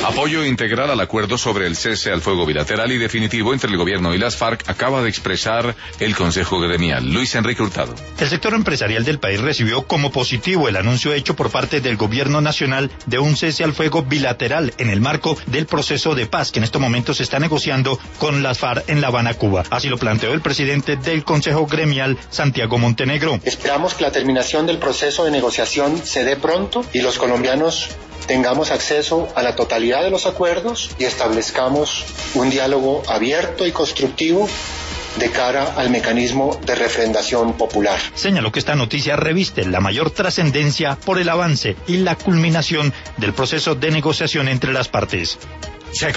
Apoyo integral al acuerdo sobre el cese al fuego bilateral y definitivo entre el gobierno y las FARC acaba de expresar el Consejo Gremial. Luis Enrique Hurtado. El sector empresarial del país recibió como positivo el anuncio hecho por parte del gobierno nacional de un cese al fuego bilateral en el marco del proceso de paz que en estos momentos se está negociando con las FARC en La Habana, Cuba. Así lo planteó el presidente del Consejo Gremial, Santiago Montenegro. Esperamos que la terminación del proceso de negociación se dé pronto y los colombianos tengamos acceso a la totalidad de los acuerdos y establezcamos un diálogo abierto y constructivo de cara al mecanismo de refrendación popular. Señaló que esta noticia reviste la mayor trascendencia por el avance y la culminación del proceso de negociación entre las partes.